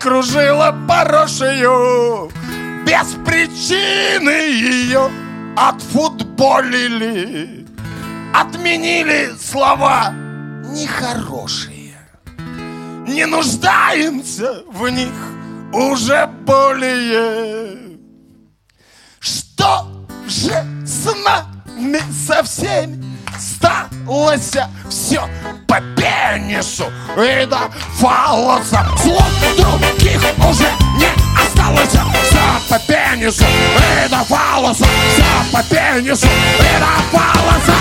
закружила хорошую, без причины ее отфутболили, отменили слова нехорошие. Не нуждаемся в них уже более. Что же с нами со всеми сталось? Все по пенису и до фалоса. Слов других уже не осталось. Все по пенису и до фалоса. Все по пенису и до фалоса.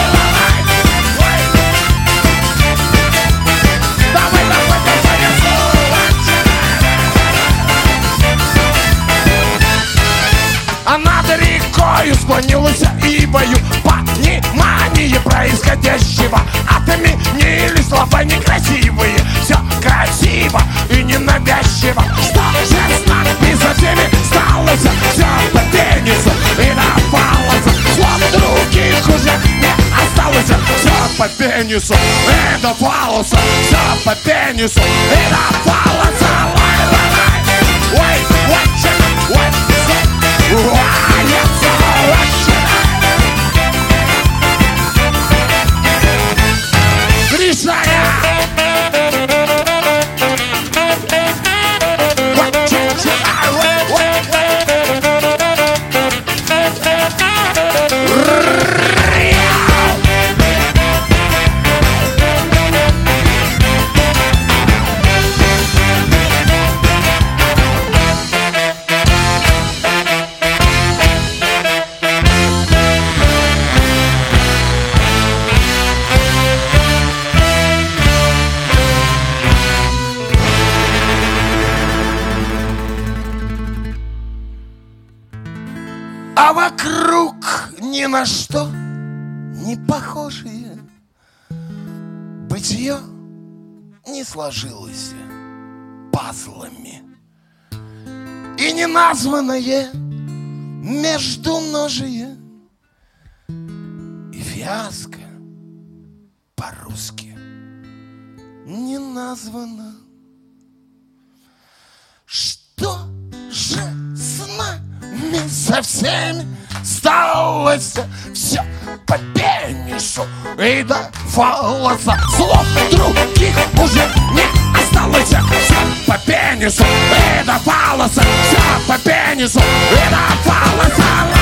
А над рекою склонилась ивою понимание происходящего. Отменили слова некрасивые, все красиво и ненавязчиво. Что же с нами со всеми сталось? Все по пенису и до фалоса. Слов других уже не осталось. Все по пенису и до фалоса. Все по пенису и до фалоса. Ой, а вокруг ни на что не похожие. Бытие не сложилось пазлами, и неназванное междуножие, и фиаско по-русски не названо. Что же с нами со всеми сталось? Все по пенису и до фалоса. Слов других уже не осталось. Все по пенису и до фалоса. Все по пенису и до фалоса.